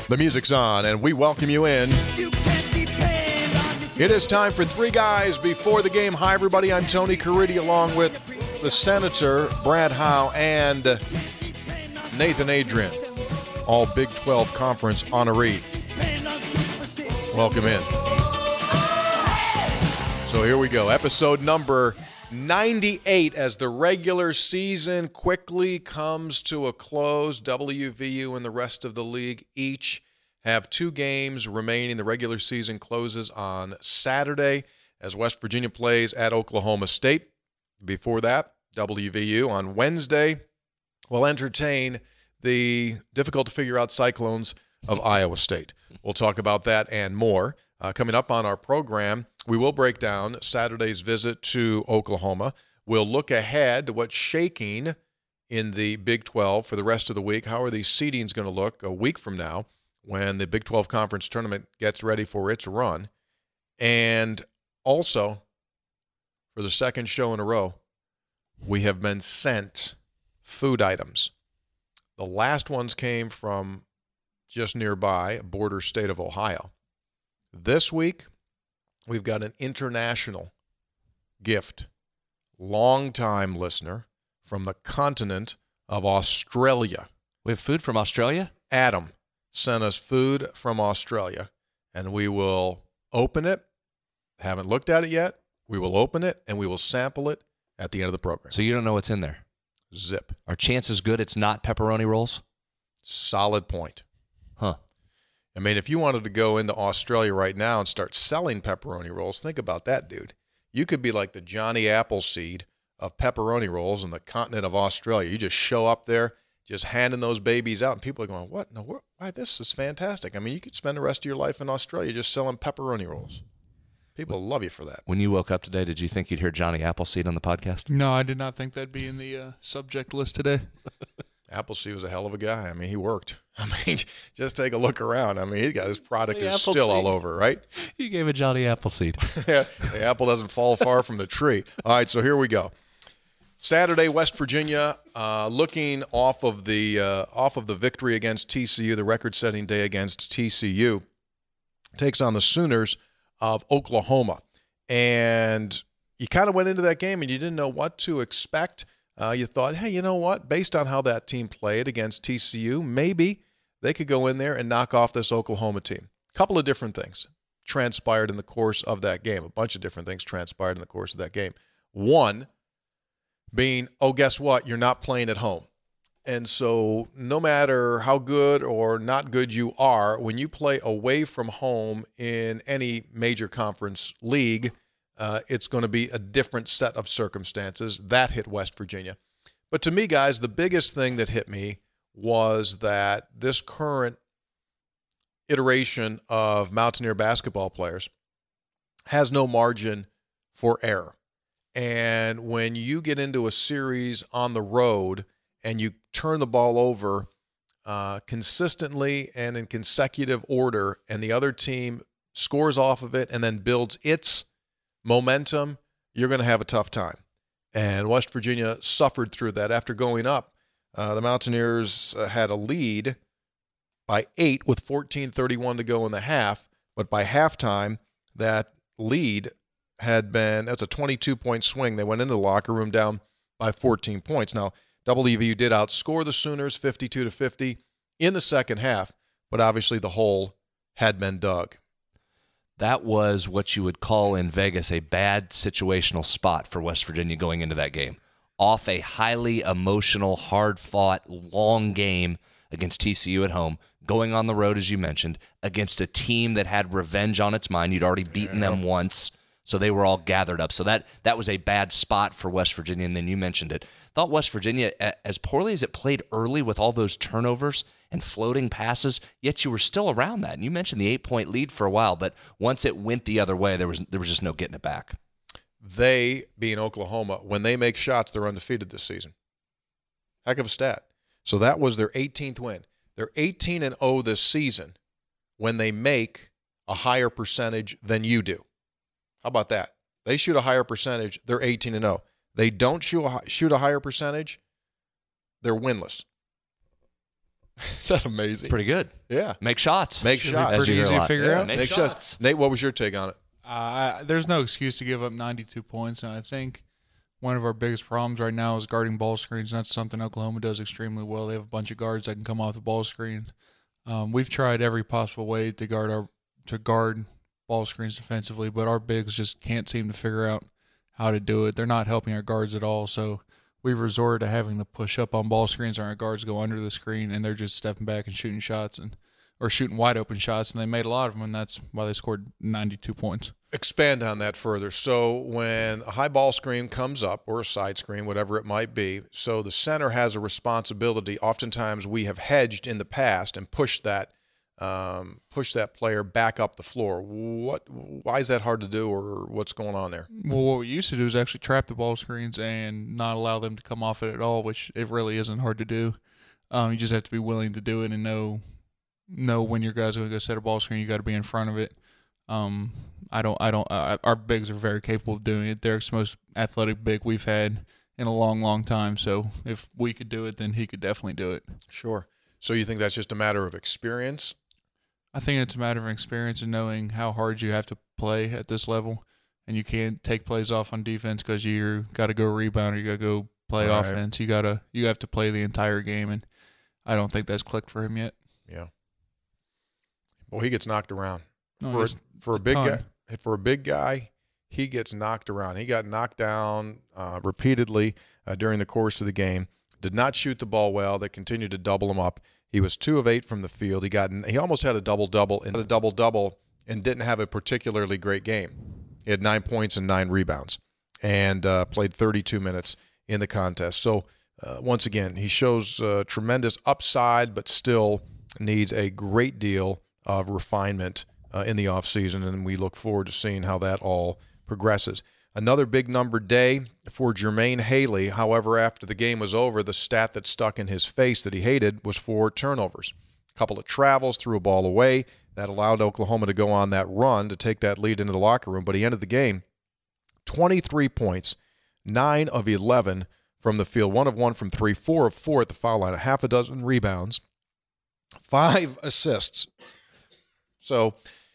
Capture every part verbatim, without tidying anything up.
The music's on, and we welcome you in. It is time for Three Guys Before the Game. Hi, everybody. I'm Tony Caridi, along with the Senator, Brad Howe, and Nathan Adrian, all Big twelve Conference honoree. Welcome in. So here we go. Episode number ninety-eight as the regular season quickly comes to a close. W V U and the rest of the league each have two games remaining. The regular season closes on Saturday as West Virginia plays at Oklahoma State. Before that, W V U on Wednesday will entertain the difficult-to-figure-out Cyclones of Iowa State. We'll talk about that and more. Uh, coming up on our program, we will break down Saturday's visit to Oklahoma. We'll look ahead to what's shaking in the Big twelve for the rest of the week. How are these seedings going to look a week from now when the Big twelve Conference Tournament gets ready for its run? And also, for the second show in a row, we have been sent food items. The last ones came from just nearby, a border state of Ohio. This week, we've got an international gift. Long-time listener from the continent of Australia. We have food from Australia? Adam sent us food from Australia, and we will open it. Haven't looked at it yet. We will open it, and we will sample it at the end of the program. So you don't know what's in there? Zip. Are chances good it's not pepperoni rolls? Solid point. Huh. I mean, if you wanted to go into Australia right now and start selling pepperoni rolls, think about that, dude. You could be like the Johnny Appleseed of pepperoni rolls in the continent of Australia. You just show up there, just handing those babies out, and people are going, what? No, what? Why, this is fantastic. I mean, you could spend the rest of your life in Australia just selling pepperoni rolls. People love you for that. When you woke up today, did you think you'd hear Johnny Appleseed on the podcast? No, I did not think that'd be in the uh, subject list today. Appleseed was a hell of a guy. I mean, he worked. I mean, just take a look around. I mean, he's got his product is still all over, right? You gave a Johnny Appleseed. Yeah, the apple doesn't fall far from the tree. All right, so here we go. Saturday, West Virginia, uh, looking off of the uh, off of the victory against T C U, the record-setting day against T C U, takes on the Sooners of Oklahoma. And you kind of went into that game and you didn't know what to expect. Uh, you thought, hey, you know what? Based on how that team played against T C U, maybe they could go in there and knock off this Oklahoma team. A couple of different things transpired in the course of that game. A bunch of different things transpired in the course of that game. One being, oh, guess what? You're not playing at home. And so no matter how good or not good you are, when you play away from home in any major conference league, Uh, it's going to be a different set of circumstances. That hit West Virginia. But to me, guys, the biggest thing that hit me was that this current iteration of Mountaineer basketball players has no margin for error. And when you get into a series on the road and you turn the ball over uh, consistently and in consecutive order, and the other team scores off of it and then builds its momentum, you're going to have a tough time. And West Virginia suffered through that. After going up, uh, the Mountaineers uh, had a lead by eight with fourteen thirty-one to go in the half. But by halftime, that lead had been, that's a twenty-two point swing. They went into the locker room down by fourteen points. Now, W V U did outscore the Sooners fifty-two to fifty in the second half, but obviously the hole had been dug. That was what you would call in Vegas a bad situational spot for West Virginia going into that game. Off a highly emotional, hard-fought, long game against T C U at home, going on the road, as you mentioned, against a team that had revenge on its mind. You'd already beaten yeah. them once, so they were all gathered up. So that that was a bad spot for West Virginia, and then you mentioned it. Thought West Virginia, as poorly as it played early with all those turnovers and floating passes, yet you were still around that. And you mentioned the eight-point lead for a while, but once it went the other way, there was there was just no getting it back. They, being Oklahoma, when they make shots, they're undefeated this season. Heck of a stat. So that was their eighteenth win. They're eighteen and oh this season when they make a higher percentage than you do. How about that? They shoot a higher percentage, they're eighteen and oh. They don't shoot a, shoot a higher percentage, they're winless. Is that amazing? Pretty good. Yeah. Make shots. Make Should be shots. pretty As you hear easy a to lot. figure Yeah, out. Make, Make shots. shots. Nate, what was your take on it? Uh, there's no excuse to give up ninety-two points, and I think one of our biggest problems right now is guarding ball screens. That's something Oklahoma does extremely well. They have a bunch of guards that can come off the ball screen. Um, we've tried every possible way to guard our to guard ball screens defensively, but our bigs just can't seem to figure out how to do it. They're not helping our guards at all, so we've resorted to having to push up on ball screens, and our guards go under the screen, and they're just stepping back and shooting shots and or shooting wide open shots, and they made a lot of them, and that's why they scored ninety-two points. Expand on that further. So when a high ball screen comes up, or a side screen, whatever it might be, so the center has a responsibility. Oftentimes we have hedged in the past and pushed that um, pushed that player back up the floor. What? Why is that hard to do, or what's going on there? Well, what we used to do is actually trap the ball screens and not allow them to come off it at all, which it really isn't hard to do. Um, you just have to be willing to do it and know know when your guys are going to go set a ball screen. You got to be in front of it. Um, I don't. I don't. Uh, our bigs are very capable of doing it. Derek's the most athletic big we've had in a long, long time. So if we could do it, then he could definitely do it. Sure. So you think that's just a matter of experience? I think it's a matter of experience and knowing how hard you have to play at this level, and you can't take plays off on defense because you got to go rebound or you got to go play Right. offense. You gotta you have to play the entire game, and I don't think that's clicked for him yet. Yeah. Well, he gets knocked around. No, for a, he's for a a big ton. guy, for a big guy, he gets knocked around. He got knocked down uh, repeatedly uh, during the course of the game. Did not shoot the ball well. They continued to double him up. He was two of eight from the field. He got he almost had a double double and a double double and didn't have a particularly great game. He had nine points and nine rebounds and uh, played thirty-two minutes in the contest. So uh, once again, he shows uh, tremendous upside, but still needs a great deal of refinement uh, in the offseason, and we look forward to seeing how that all progresses. Another big number day for Jermaine Haley. However, after the game was over, the stat that stuck in his face that he hated was four turnovers. A couple of travels, threw a ball away. That allowed Oklahoma to go on that run to take that lead into the locker room, but he ended the game twenty-three points, nine of eleven from the field, one of one from three, four of four at the foul line, a half a dozen rebounds, five assists. So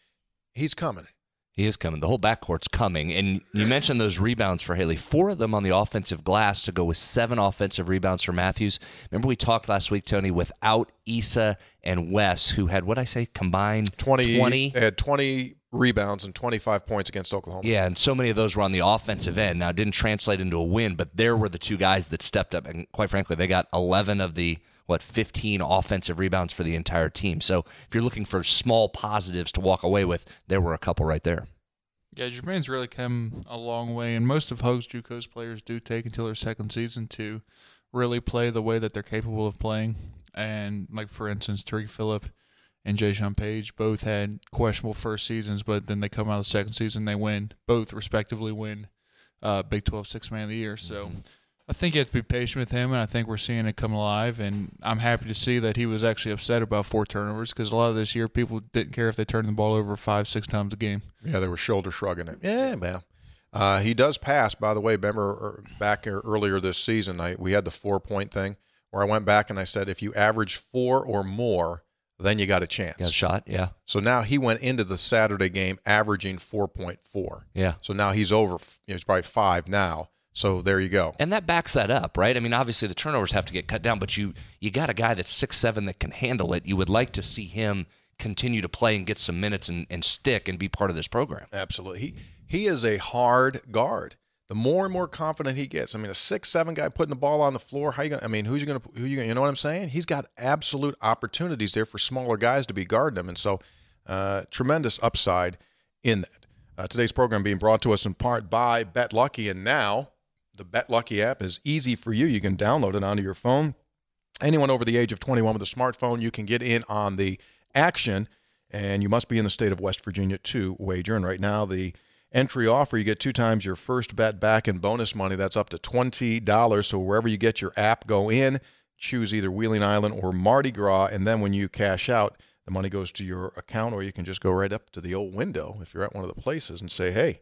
he's coming. He is coming. The whole backcourt's coming. And you mentioned those rebounds for Haley. Four of them on the offensive glass to go with seven offensive rebounds for Matthews. Remember we talked last week, Tony, without Issa and Wes, who had, what did I say, combined twenty, twenty? They had twenty rebounds and twenty-five points against Oklahoma. Yeah, and so many of those were on the offensive end. Now, it didn't translate into a win, but there were the two guys that stepped up. And quite frankly, they got eleven of the, what, fifteen offensive rebounds for the entire team. So if you're looking for small positives to walk away with, there were a couple right there. Yeah, Jermaine's really come a long way, and most of Hogs JUCO's players do take until their second season to really play the way that they're capable of playing. And, like, for instance, Tariq Phillip and Jaysean Page both had questionable first seasons, but then they come out of the second season, they win, both respectively win uh, Big twelve Sixth Man of the Year. So mm-hmm. I think you have to be patient with him, and I think we're seeing it come alive. And I'm happy to see that he was actually upset about four turnovers because a lot of this year people didn't care if they turned the ball over five, six times a game. Yeah, they were shoulder shrugging it. Yeah, man. Uh, he does pass, by the way. Remember back earlier this season, I, we had the four-point thing where I went back and I said, if you average four or more, then you got a chance. Got a shot, yeah. So now he went into the Saturday game averaging four point four. Yeah. So now he's over. You know, he's probably five now. So there you go. And that backs that up, right? I mean, obviously the turnovers have to get cut down, but you you got a guy that's six seven that can handle it. You would like to see him continue to play and get some minutes and, and stick and be part of this program. Absolutely. He he is a hard guard. The more and more confident he gets, I mean, a six seven guy putting the ball on the floor, how you gonna? I mean, who's you gonna? Who you gonna? You know what I'm saying? He's got absolute opportunities there for smaller guys to be guarding him, and so uh, tremendous upside in that. Uh, today's program being brought to us in part by BetLucky, and now the BetLucky app is easy for you. You can download it onto your phone. Anyone over the age of twenty-one with a smartphone, you can get in on the action, and you must be in the state of West Virginia to wager. And right now, the entry offer, you get two times your first bet back in bonus money. That's up to twenty dollars. So wherever you get your app, go in, choose either Wheeling Island or Mardi Gras, and then when you cash out, the money goes to your account, or you can just go right up to the old window if you're at one of the places and say, hey,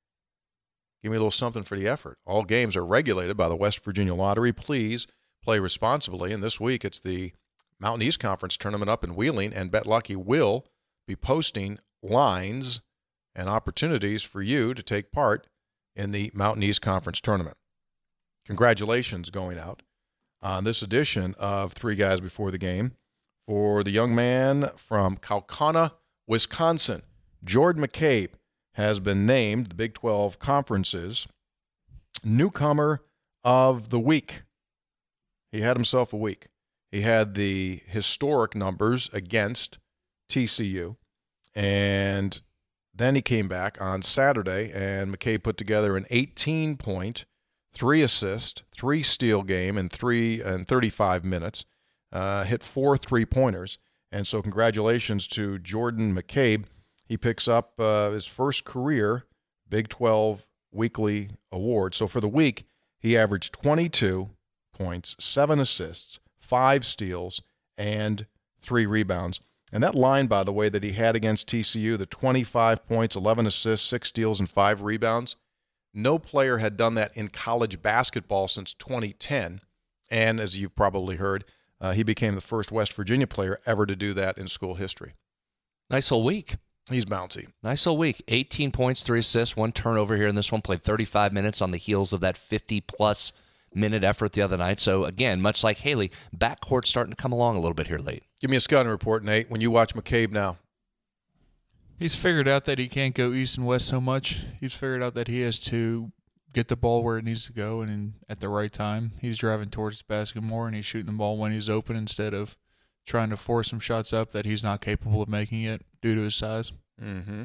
give me a little something for the effort. All games are regulated by the West Virginia Lottery. Please play responsibly. And this week, it's the Mountain East Conference tournament up in Wheeling, and BetLucky will be posting lines and opportunities for you to take part in the Mountain East Conference tournament. Congratulations going out on this edition of Three Guys Before the Game for the young man from Kaukauna, Wisconsin. Jordan McCabe has been named the Big twelve Conference's Newcomer of the Week. He had himself a week. He had the historic numbers against T C U, and then he came back on Saturday, and McCabe put together an eighteen-point, three-assist, three-steal game in three and thirty-five minutes, uh, hit four three-pointers, and so congratulations to Jordan McCabe. He picks up uh, his first career Big twelve weekly award. So for the week, he averaged twenty-two points, seven assists, five steals, and three rebounds. And that line, by the way, that he had against T C U, the twenty-five points, eleven assists, six steals, and five rebounds, no player had done that in college basketball since twenty ten. And as you've probably heard, uh, he became the first West Virginia player ever to do that in school history. Nice whole week. He's bouncy. Nice whole week. eighteen points, three assists, one turnover here in this one. Played thirty-five minutes on the heels of that fifty-plus minute effort the other night. So, again, much like Haley, backcourt's starting to come along a little bit here late. Give me a scouting report, Nate, when you watch McCabe now. He's figured out that he can't go east and west so much. He's figured out that he has to get the ball where it needs to go and in, at the right time. He's driving towards the basket more, and he's shooting the ball when he's open instead of trying to force some shots up that he's not capable of making yet due to his size. Mm-hmm.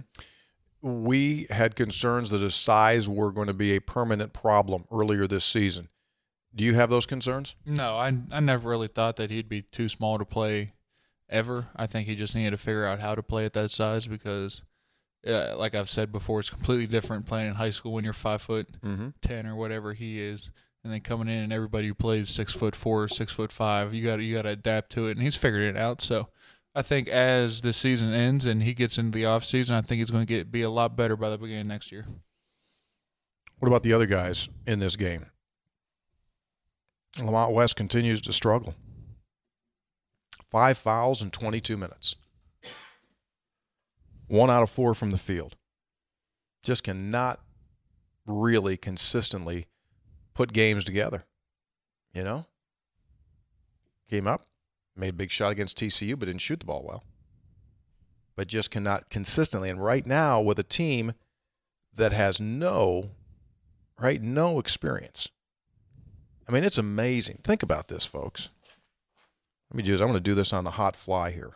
We had concerns that his size were going to be a permanent problem earlier this season. Do you have those concerns? No, I I never really thought that he'd be too small to play ever. I think he just needed to figure out how to play at that size because, uh, like I've said before, it's completely different playing in high school when you're five foot mm-hmm. ten or whatever he is, and then coming in and everybody who plays six foot four, six foot five. You got you got to adapt to it, and he's figured it out. So I think as the season ends and he gets into the off season, I think he's going to get be a lot better by the beginning of next year. What about the other guys in this game? Lamont West continues to struggle. Five fouls in twenty-two minutes. One out of four from the field. Just cannot really consistently put games together. You know? Came up, made a big shot against T C U, but didn't shoot the ball well. But just cannot consistently. And right now, with a team that has no, right, no experience. I mean, it's amazing. Think about this, folks. Let me do this. I'm going to do this on the hot fly here.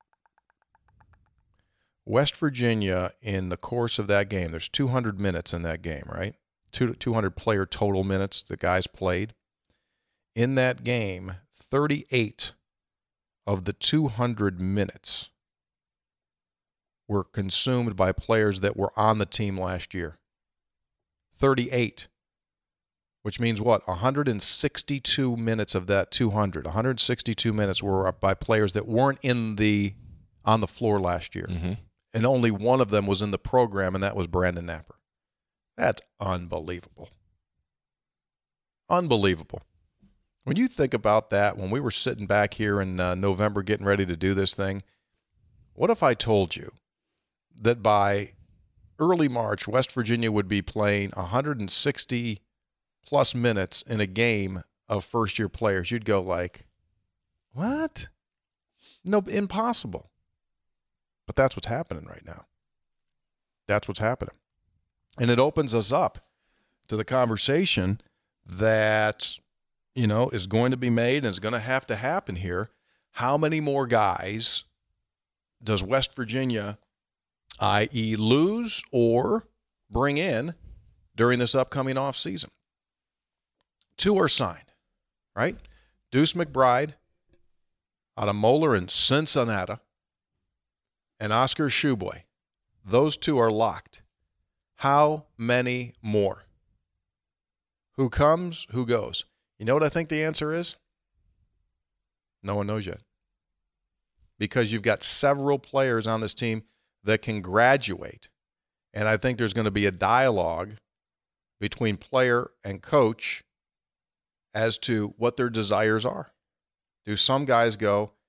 West Virginia, in the course of that game, there's two hundred minutes in that game, right? Two, two hundred player total minutes the guys played. In that game, thirty-eight of the two hundred minutes were consumed by players that were on the team last year. thirty-eight. Which means what? one hundred sixty-two minutes of that two hundred. one hundred sixty-two minutes were by players that weren't in the on the floor last year. Mm-hmm. And only one of them was in the program, and that was Brandon Napper. That's unbelievable. Unbelievable. When you think about that, when we were sitting back here in uh, November getting ready to do this thing, what if I told you that by early March, West Virginia would be playing one hundred sixty plus minutes in a game of first-year players? You'd go like, what? No, impossible. But that's what's happening right now. That's what's happening. And it opens us up to the conversation that, you know, is going to be made and is going to have to happen here. How many more guys does West Virginia, that is lose or bring in during this upcoming offseason? Two are signed, right? Deuce McBride out of Moeller and Cincinnati, and Oscar Shoeboy. Those two are locked. How many more? Who comes, who goes? You know what I think the answer is? No one knows yet. Because you've got several players on this team that can graduate. And I think there's going to be a dialogue between player and coach as to what their desires are. Do some guys go,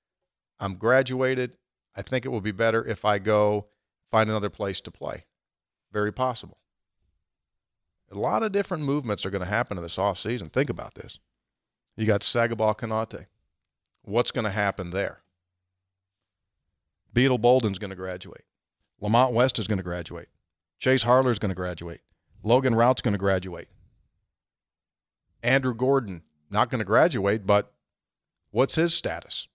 I'm graduated. I think it will be better if I go find another place to play. Very possible. A lot of different movements are going to happen in this offseason. Think about this. You got Sagabal Kanate. What's going to happen there? Beetle Bolden's going to graduate. Lamont West is going to graduate. Chase Harler is going to graduate. Logan Rout's going to graduate. Andrew Gordon, not going to graduate, but what's his status?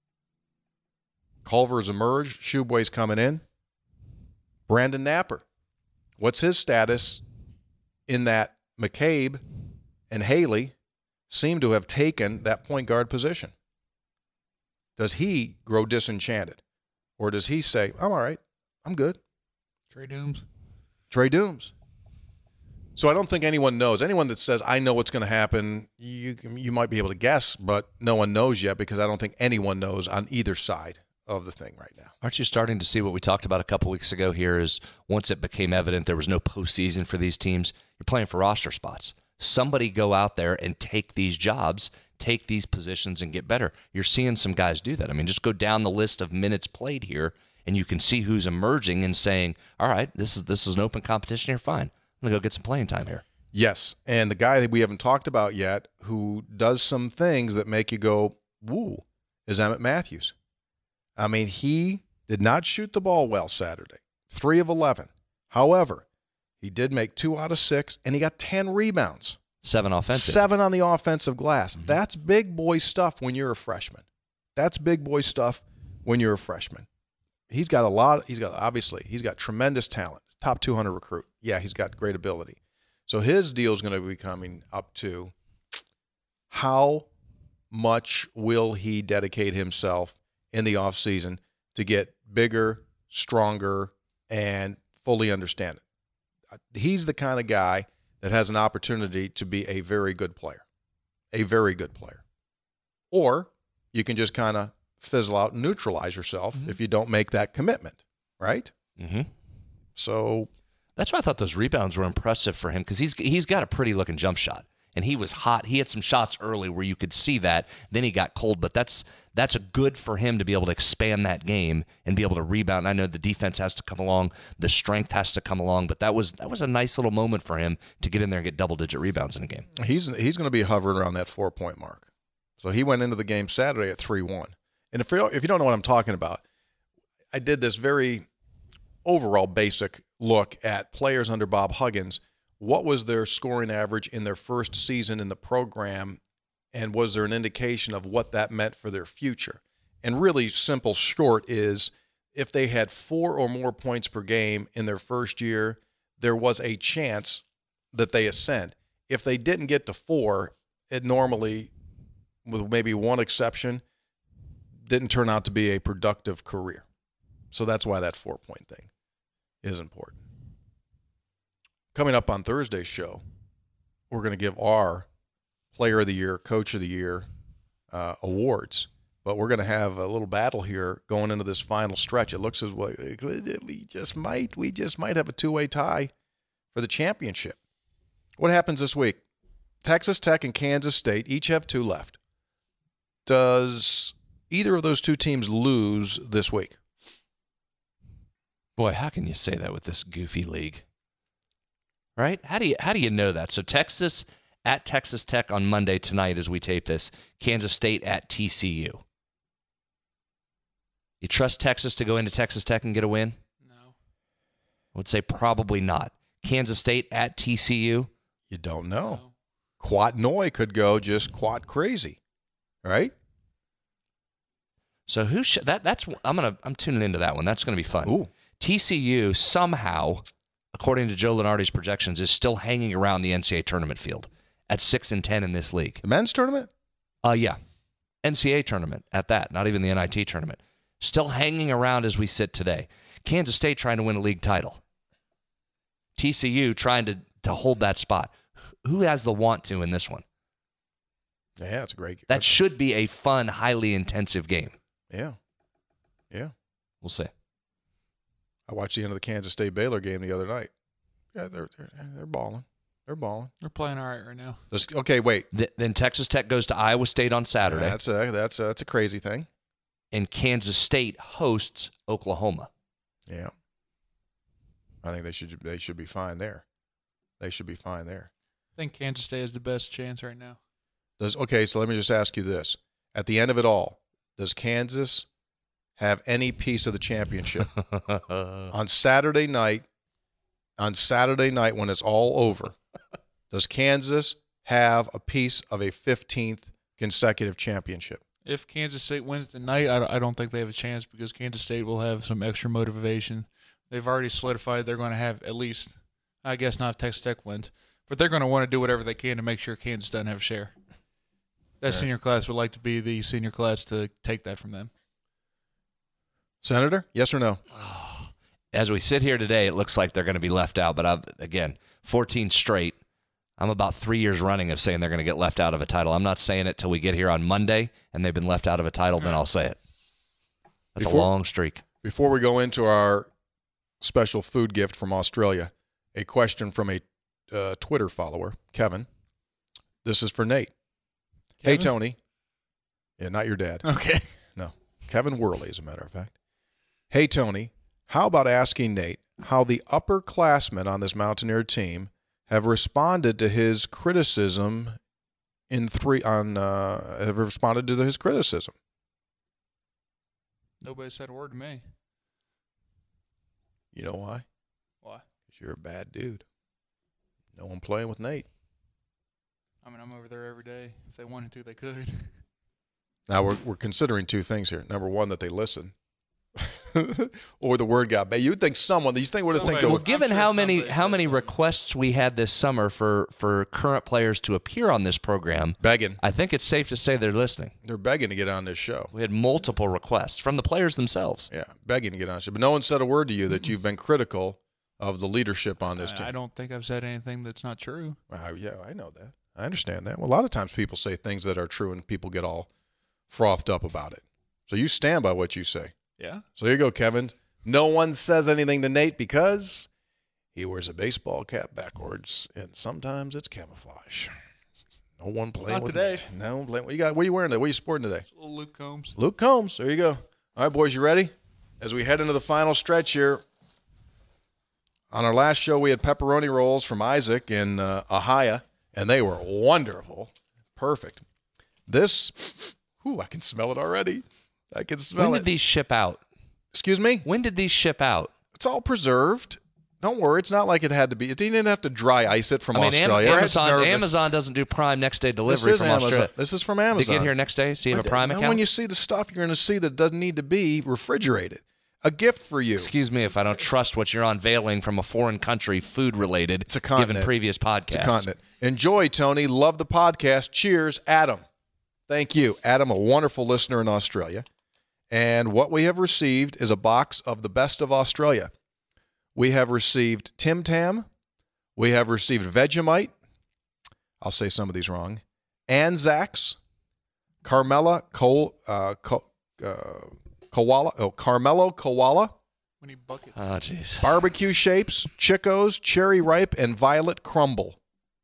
Culver's emerged. Shoebway's coming in. Brandon Napper, what's his status in that McCabe and Haley seem to have taken that point guard position? Does he grow disenchanted? Or does he say, I'm all right, I'm good? Trey Dooms. Trey Dooms. So I don't think anyone knows. Anyone that says, I know what's going to happen, you, you might be able to guess, but no one knows yet because I don't think anyone knows on either side of the thing right now. Aren't you starting to see what we talked about a couple weeks ago here is once it became evident there was no postseason for these teams, you're playing for roster spots. Somebody go out there and take these jobs, take these positions, and get better. You're seeing some guys do that. I mean, just go down the list of minutes played here, and you can see who's emerging and saying, all right, this is this is an open competition here, fine. I'm going to go get some playing time here. Yes, and the guy that we haven't talked about yet who does some things that make you go, woo, is Emmett Matthews. I mean, he did not shoot the ball well Saturday, three of eleven. However, he did make two out of six, and he got ten rebounds. Seven offensive. Seven on the offensive glass. Mm-hmm. That's big boy stuff when you're a freshman. That's big boy stuff when you're a freshman. He's got a lot. He's got, obviously, he's got tremendous talent. Top two hundred recruit. Yeah, he's got great ability. So his deal is going to be coming up to how much will he dedicate himself in the offseason to get bigger, stronger, and fully understand it. He's the kind of guy that has an opportunity to be a very good player, a very good player. Or you can just kind of fizzle out and neutralize yourself mm-hmm. if you don't make that commitment, right? Mm-hmm. So that's why I thought those rebounds were impressive for him because he's he's got a pretty looking jump shot. And he was hot. He had some shots early where you could see that. Then he got cold. But that's that's a good for him to be able to expand that game and be able to rebound. I know the defense has to come along. The strength has to come along. But that was that was a nice little moment for him to get in there and get double-digit rebounds in a game. He's he's going to be hovering around that four-point mark. So he went into the game Saturday at three one. And if you if you don't know what I'm talking about, I did this very overall basic look at players under Bob Huggins. What was their scoring average in their first season in the program, and was there an indication of what that meant for their future? And really simple short is if they had four or more points per game in their first year, there was a chance that they ascend. If they didn't get to four, it normally, with maybe one exception, didn't turn out to be a productive career. So that's why that four-point thing is important. Coming up on Thursday's show, we're going to give our Player of the Year, Coach of the Year uh, awards. But we're going to have a little battle here going into this final stretch. It looks as well we just might we just might have a two-way tie for the championship. What happens this week? Texas Tech and Kansas State each have two left. Does either of those two teams lose this week? Boy, how can you say that with this goofy league? Right? How do you how do you know that? So Texas at Texas Tech on Monday tonight as we tape this. Kansas State at T C U. You trust Texas to go into Texas Tech and get a win? No. I would say probably not. Kansas State at T C U? You don't know. No. Quat Noy could go just quat crazy, right? So who should that? That's I'm gonna I'm tuning into that one. That's gonna be fun. Ooh. T C U somehow, according to Joe Lunardi's projections, is still hanging around the N C double A tournament field at six and ten in this league. The men's tournament? Uh, yeah, N C double A tournament at that. Not even the N I T tournament. Still hanging around as we sit today. Kansas State trying to win a league title. T C U trying to to hold that spot. Who has the want to in this one? Yeah, it's a great game. That should be a fun, highly intensive game. Yeah, yeah. We'll see. I watched the end of the Kansas State Baylor game the other night. Yeah, they're they're they're balling. They're balling. They're playing all right right now. Just, okay, wait. Th- then Texas Tech goes to Iowa State on Saturday. That's a that's a, that's a crazy thing. and Kansas State hosts Oklahoma. Yeah. I think they should they should be fine there. They should be fine there. I think Kansas State has the best chance right now. Does okay, so let me just ask you this. At the end of it all, does Kansas have any piece of the championship? On Saturday night, on Saturday night when it's all over, does Kansas have a piece of a fifteenth consecutive championship? If Kansas State wins tonight, I I don't think they have a chance because Kansas State will have some extra motivation. They've already solidified they're going to have at least, I guess not if Texas Tech wins, but they're going to want to do whatever they can to make sure Kansas doesn't have a share. That Right. senior class would like to be the senior class to take that from them. Senator, yes or no? As we sit here today, it looks like they're going to be left out. But I've, again, fourteen straight. I'm about three years running of saying they're going to get left out of a title. I'm not saying it till we get here on Monday and they've been left out of a title, then I'll say it. That's Before- a long streak. Before we go into our special food gift from Australia, a question from a uh, Twitter follower, Kevin. This is for Nate. Hey, Kevin? Tony. Yeah, not your dad. Okay. No, Kevin Worley, as a matter of fact. Hey, Tony, how about asking Nate how the upperclassmen on this Mountaineer team have responded to his criticism in three on uh, have responded to his criticism? Nobody said a word to me. You know why? Why? Because you're a bad dude. No one playing with Nate. I mean, I'm over there every day. If they wanted to, they could. Now we're we're considering two things here. Number one, that they listen, or the word got bad. You'd think someone. You think would have think Somebody they Well, would. I'm given sure how many somebody how said many something. requests we had this summer for, for current players to appear on this program, begging. I think it's safe to say they're listening. They're begging to get on this show. We had multiple requests from the players themselves. Yeah, begging to get on this show. But no one said a word to you that you've been critical of the leadership on this I, team. I don't think I've said anything that's not true. Uh, yeah, I know that. I understand that. Well, a lot of times people say things that are true and people get all frothed up about it. So you stand by what you say. Yeah. So here you go, Kevin. No one says anything to Nate because he wears a baseball cap backwards, and sometimes it's camouflage. No one playing not with today. Nate. No one playing. What you got? What are you wearing today? What are you sporting today? It's little Luke Combs. Luke Combs. There you go. All right, boys, you ready? As we head into the final stretch here. On our last show, we had pepperoni rolls from Isaac in uh, Ahia, and they were wonderful. Perfect. This, whew, I can smell it already. I can smell When it. did these ship out? Excuse me? When did these ship out? It's all preserved. Don't worry. It's not like it had to be. It didn't have to dry ice it from I mean, Am- Australia. Amazon, nervous. Amazon doesn't do Prime next day this delivery is from Amazon. Australia. This is from Did Amazon. you get here next day? So you have a Prime Now, account? when you see the stuff, you're going to see that doesn't need to be refrigerated. A gift for you. Excuse me if I don't trust what you're unveiling from a foreign country, food related, It's a continent. given previous podcasts. It's a continent. Enjoy, Tony. Love the podcast. Cheers, Adam. Thank you. Adam, a wonderful listener in Australia. And what we have received is a box of the best of Australia. We have received Tim Tam. We have received Vegemite. I'll say some of these wrong. Anzacs. Carmela Col, uh, Co, uh, Koala. Oh, Carmelo Koala. When he buckets. Oh, jeez. Barbecue Shapes, Chicos, Cherry Ripe, and Violet Crumble.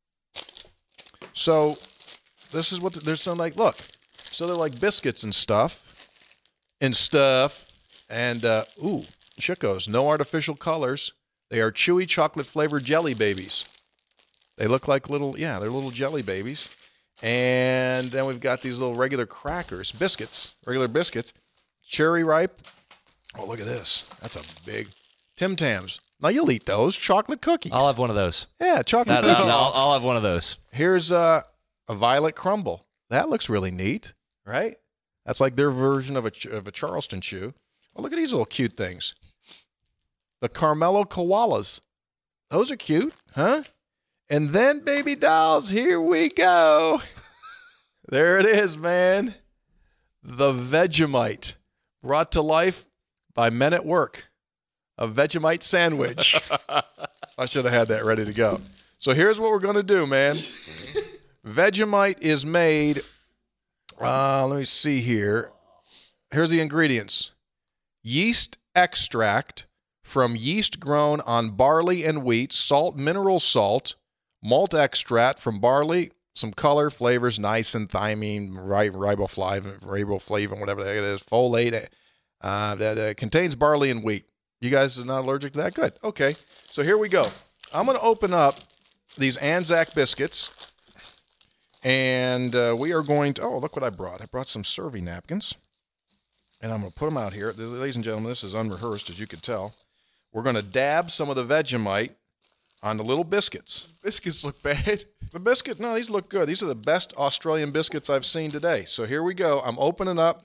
So this is what the, there's some like, look. So they're like biscuits and stuff. And stuff. And, uh, ooh, Chicos, no artificial colors. They are chewy chocolate flavored jelly babies. They look like little, yeah, they're little jelly babies. And then we've got these little regular crackers, biscuits, regular biscuits. Cherry Ripe. Oh, look at this. That's a big Tim Tams. Now you'll eat those chocolate cookies. I'll have one of those. yeah, chocolate That- I'll, cookies. I'll- I'll have one of those. Here's uh, a violet crumble. That looks really neat, right? That's like their version of a ch- of a Charleston chew. Oh, look at these little cute things. The Carmelo koalas. Those are cute, huh? And then baby dolls, here we go. There it is, man. The Vegemite, brought to life by Men at Work. A Vegemite sandwich. I should have had that ready to go. So here's what we're going to do, man. Vegemite is made, uh, let me see here. Here's the ingredients. Yeast extract from yeast grown on barley and wheat, salt, mineral salt, malt extract from barley, some color, flavors, niacin, thiamine, ri- riboflavin, riboflavin, whatever that is, folate. Uh, that uh, contains barley and wheat. You guys are not allergic to that? Good. Okay. So here we go. I'm going to open up these Anzac biscuits, and uh, we are going to. Oh, look what I brought! I brought some serving napkins, and I'm going to put them out here, ladies and gentlemen. This is unrehearsed, as you can tell. We're going to dab some of the Vegemite on the little biscuits. Biscuits look bad. The biscuit, no, these look good. These are the best Australian biscuits I've seen today. So here we go. I'm opening up.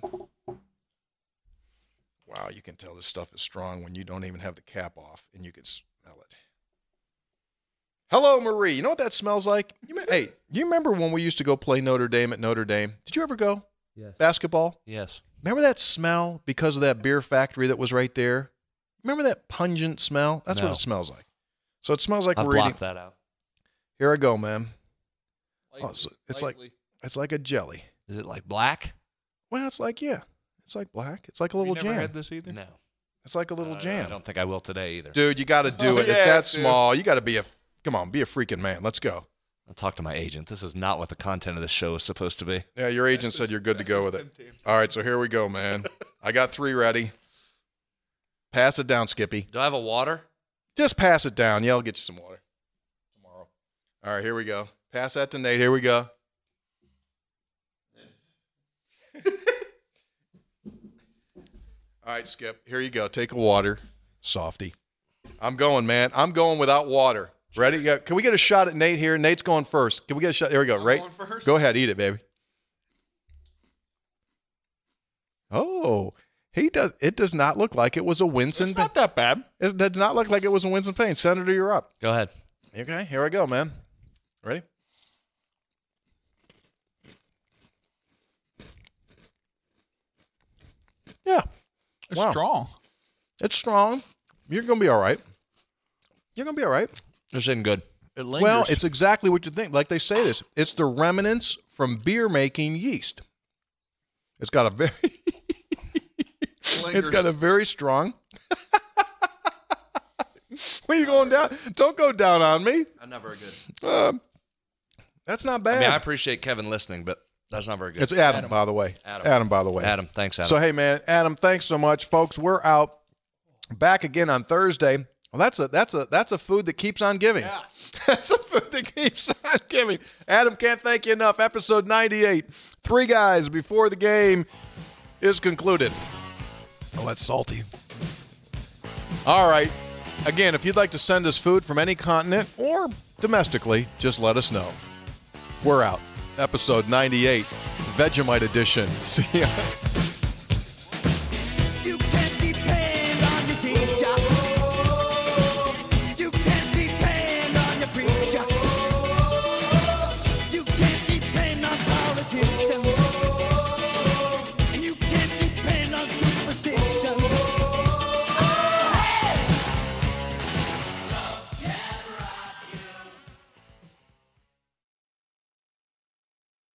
Wow, you can tell this stuff is strong when you don't even have the cap off, and you can smell it. Hello, Marie. You know what that smells like? You may, hey, you remember when we used to go play Notre Dame at Notre Dame? Did you ever go? Yes. Basketball? Yes. Remember that smell because of that beer factory that was right there? Remember that pungent smell? That's No. what it smells like. So it smells like I've we're eating. blocked that out. Here I go, man. Lightly, Oh, so it's lightly. like it's like a jelly. Is it like black? Well, it's like yeah, it's like black. It's like a You little never jam. had this either? No. It's like a little Uh, jam. I don't think I will today either. Dude, you got to do Oh, it. It's yeah, that dude. small. You got to be a come on, be a freaking man. Let's go. I'll talk to my agent. This is not what the content of the show is supposed to be. Yeah, your agent said you're good to go with it. All right, so here we go, man. I got three ready. Pass it down, Skippy. Do I have a water? Just pass it down. Yeah, I'll get you some water tomorrow. All right, here we go. Pass that to Nate. Here we go. All right, Skip. Here you go. Take a water. Softy. I'm going, man. I'm going without water. Ready? Yeah. Can we get a shot at Nate here? Nate's going first. Can we get a shot? There we go. I'm Right? going first? Go ahead. Eat it, baby. Oh, he does. It does not look like it was a Winston. It's not that bad. It does not look like it was a Winston Payne. Senator, you're up. Go ahead. Okay, here I go, man. Ready? Yeah, It's Wow. strong. it's strong. You're going to be all right. You're going to be all right. This isn't good. It lingers. Well, it's exactly what you think. Like they say this. It's the remnants from beer-making yeast. It's got a very... It's got a very strong... Where you going down? Don't go down on me. I'm not very good. Um, that's not bad. I mean, I appreciate Kevin listening, but that's not very good. It's Adam, Adam. by the way. Adam. Adam, by the way. Adam, thanks, Adam. So, hey, man, Adam, thanks so much. Folks, we're out back again on Thursday. Well, that's a that's a that's a food that keeps on giving. Yeah. That's a food that keeps on giving. Adam, can't thank you enough. Episode ninety-eight. Three guys before the game is concluded. Oh, that's salty. All right. Again, if you'd like to send us food from any continent or domestically, just let us know. We're out. Episode ninety-eight, Vegemite edition. See ya.